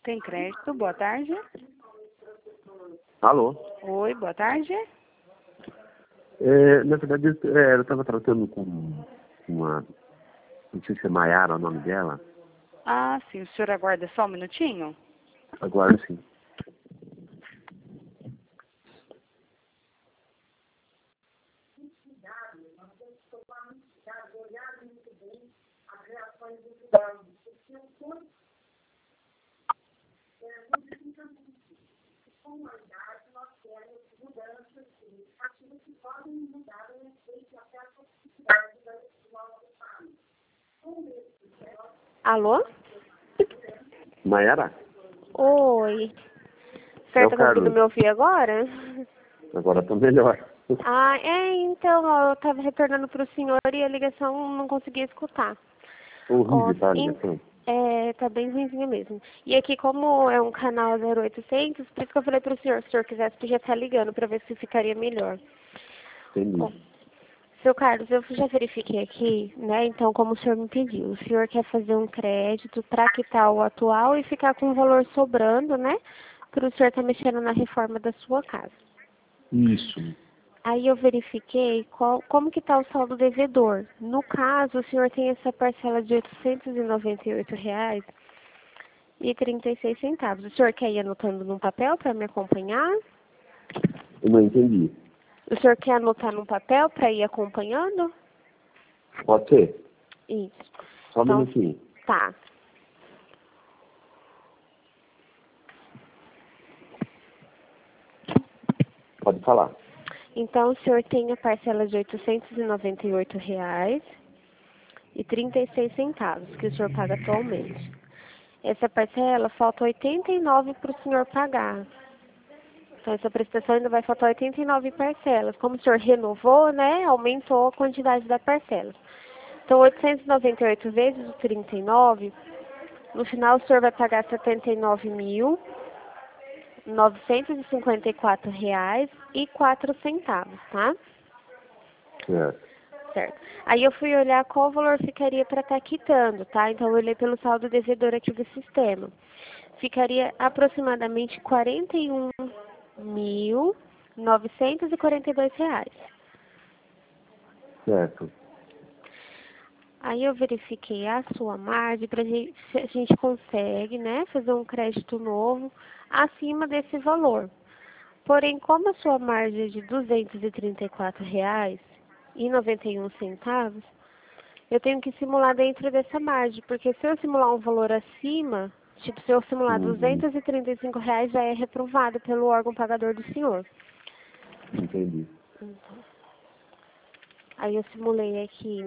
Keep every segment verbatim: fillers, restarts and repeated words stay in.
Tem crédito, boa tarde. Alô? Oi, boa tarde. É, na verdade, eu é, eu estava tratando com uma... Não sei se é Maiara o nome dela. Ah, sim, o senhor aguarda só um minutinho? Agora sim. Alô? Maiara? Oi. O É senhor o tá conseguindo Carlos. me ouvir agora? Agora está melhor. Ah, é, então, ó, eu tava retornando pro senhor e a ligação não conseguia escutar. Ó, Horrível, tá, a em- ligação? é, tá bem ruimzinha mesmo. E aqui, como é um canal zero oitocentos, por isso que eu falei pro senhor, se o senhor quisesse, podia estar ligando pra ver se ficaria melhor. Ó, Entendi. seu Carlos, eu já verifiquei aqui, né? Então, como o senhor me pediu, o senhor quer fazer um crédito para quitar o atual e ficar com o valor sobrando, né? Para o senhor estar mexendo na reforma da sua casa. Isso. Aí eu verifiquei qual, como que está o saldo devedor. No caso, o senhor tem essa parcela de oitocentos e noventa e oito reais e trinta e seis centavos. O senhor quer ir anotando num papel para me acompanhar? Eu não entendi. O senhor quer anotar num papel para ir acompanhando? Pode ser? Isso. Só um Então, minutinho. tá. Pode falar. Então, o senhor tem a parcela de oitocentos e noventa e oito reais e trinta e seis centavos que o senhor paga atualmente. Essa parcela falta oitenta e nove para o senhor pagar. Então, essa prestação ainda vai faltar oitenta e nove parcelas. Como o senhor renovou, né, aumentou a quantidade da parcela. Então, oitocentos e noventa e oito vezes o trinta e nove, no final o senhor vai pagar setenta e nove mil novecentos e cinquenta e quatro reais e quatro centavos, tá? Certo. Certo. Aí eu fui olhar qual valor ficaria para estar quitando, tá? Então eu olhei pelo saldo devedor aqui do sistema. Ficaria aproximadamente quarenta e um mil novecentos e quarenta e dois reais. Certo. Aí eu verifiquei a sua margem para ver se a gente consegue, né, fazer um crédito novo acima desse valor. Porém, como a sua margem é de duzentos e trinta e quatro reais e noventa e um centavos, eu tenho que simular dentro dessa margem, porque se eu simular um valor acima, tipo, se eu simular Uhum. duzentos e trinta e cinco reais, já é reprovado pelo órgão pagador do senhor. Entendi. Então, aí eu simulei aqui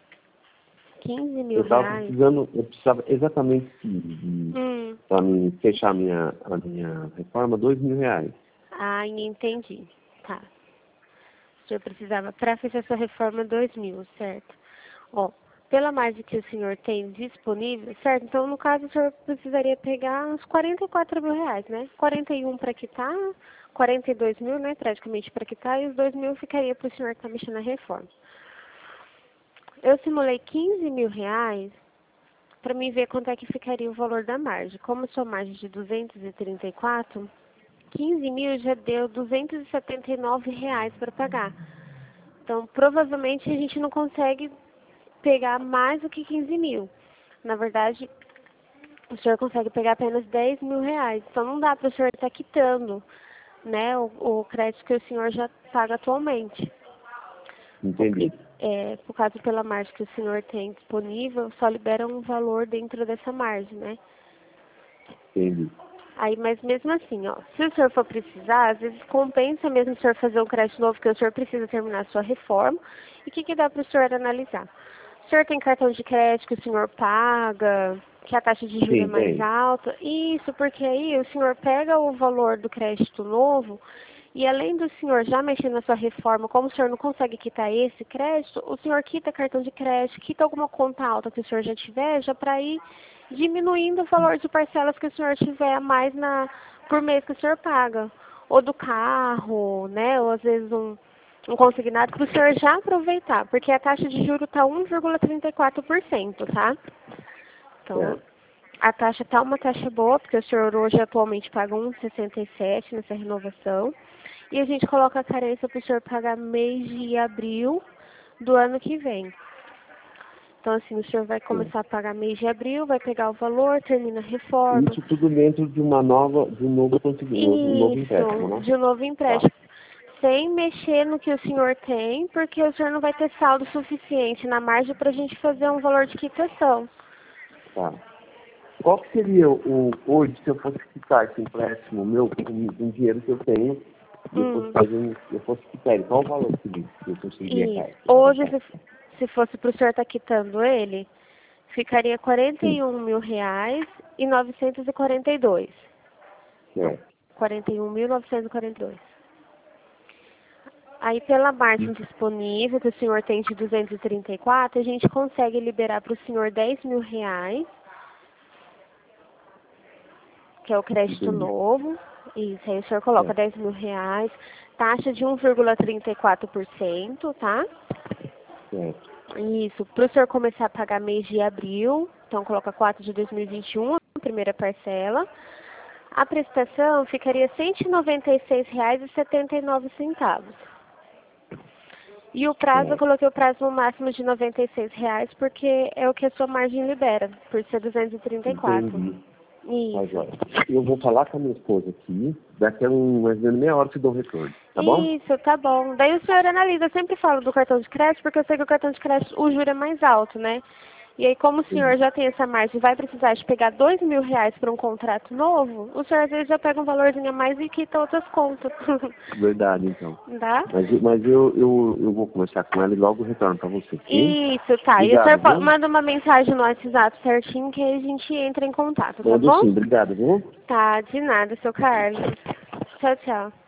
quinze mil Eu estava reais. precisando, eu precisava exatamente de, de Hum, para mim fechar a minha, a minha reforma, dois mil reais. ah, entendi. Tá. O senhor precisava, para fechar sua reforma, dois mil, certo? Ó, pela margem que o senhor tem disponível, certo? Então, no caso, o senhor precisaria pegar uns quarenta e quatro mil reais, né? quarenta e um para quitar, quarenta e dois mil, né? Praticamente para quitar, e os dois mil ficaria para o senhor que está mexendo na reforma. Eu simulei quinze mil reais para mim ver quanto é que ficaria o valor da margem. Como sua margem é de duzentos e trinta e quatro, quinze mil já deu duzentos e setenta e nove reais para pagar. Então, provavelmente, a gente não consegue pegar mais do que quinze mil. Na verdade, o senhor consegue pegar apenas dez mil reais. Então, não dá para o senhor estar quitando, né, o, o crédito que o senhor já paga atualmente. Entendi. É, por causa pela margem que o senhor tem disponível, só libera um valor dentro dessa margem, né? Entendi. Aí, mas mesmo assim, ó, se o senhor for precisar, às vezes compensa mesmo o senhor fazer um crédito novo, porque o senhor precisa terminar a sua reforma. E o que, que dá para o senhor analisar? O senhor tem cartão de crédito que o senhor paga, que a taxa de juros é Sim, mais tem. alta? Isso, porque aí o senhor pega o valor do crédito novo e além do senhor já mexer na sua reforma, como o senhor não consegue quitar esse crédito, o senhor quita cartão de crédito, quita alguma conta alta que o senhor já tiver, já para ir diminuindo o valor de parcelas que o senhor tiver a mais na, por mês que o senhor paga. Ou do carro, né? Ou às vezes um, um consignado para o senhor já aproveitar, porque a taxa de juros está um vírgula trinta e quatro por cento, tá? Então, Certo. A taxa tá uma taxa boa, porque o senhor hoje atualmente paga um vírgula sessenta e sete nessa renovação. E a gente coloca a carência para o senhor pagar mês de abril do ano que vem. Então, assim, o senhor vai começar a pagar mês de abril, vai pegar o valor, termina a reforma. Isso tudo dentro de uma nova, de um novo, um novo empréstimo, né? Isso, de um novo empréstimo. Tá. Sem mexer no que o senhor tem, porque o senhor não vai ter saldo suficiente na margem para a gente fazer um valor de quitação. Tá. Qual que seria o, hoje, se eu fosse quitar esse empréstimo meu, com o dinheiro que eu tenho, e eu fosse fazer um, eu fosse quitar ele, qual o valor que eu conseguiria cair? Hoje, se, se fosse para o senhor estar tá quitando ele, ficaria quarenta e um mil reais e novecentos e quarenta e dois. É. quarenta e um mil novecentos e quarenta e dois. Aí, pela margem disponível que o senhor tem de duzentos e trinta e quatro, a gente consegue liberar para o senhor dez mil reais, que é o crédito Entendi. novo. Isso, aí o senhor coloca é. dez mil reais, taxa de um vírgula trinta e quatro por cento, tá? É. Isso, para o senhor começar a pagar mês de abril, então coloca quatro de dois mil e vinte e um, a primeira parcela. A prestação ficaria cento e noventa e seis reais e setenta e nove centavos. E o prazo, é. eu coloquei o prazo no máximo de noventa e seis reais, porque é o que a sua margem libera, por ser duzentos e trinta e quatro. Entendi. Isso. Eu vou falar com a minha esposa aqui, daqui a um, mais ou menos meia hora eu te dou o retorno, tá bom? Isso, tá bom. Daí o senhor analisa, eu sempre falo do cartão de crédito, porque eu sei que o cartão de crédito, o juro é mais alto, né? E aí, como o senhor Sim. já tem essa margem e vai precisar de pegar dois mil reais para um contrato novo, o senhor às vezes já pega um valorzinho a mais e quita outras contas. Verdade, então. Tá? Mas, mas eu, eu, eu vou conversar com ela e logo retorno para você. Sim? Isso, tá. Obrigado, e o senhor viu? manda uma mensagem no WhatsApp certinho que aí a gente entra em contato, tá Mando bom? sim, obrigado, viu? Tá, de nada, seu Carlos. Tchau, tchau.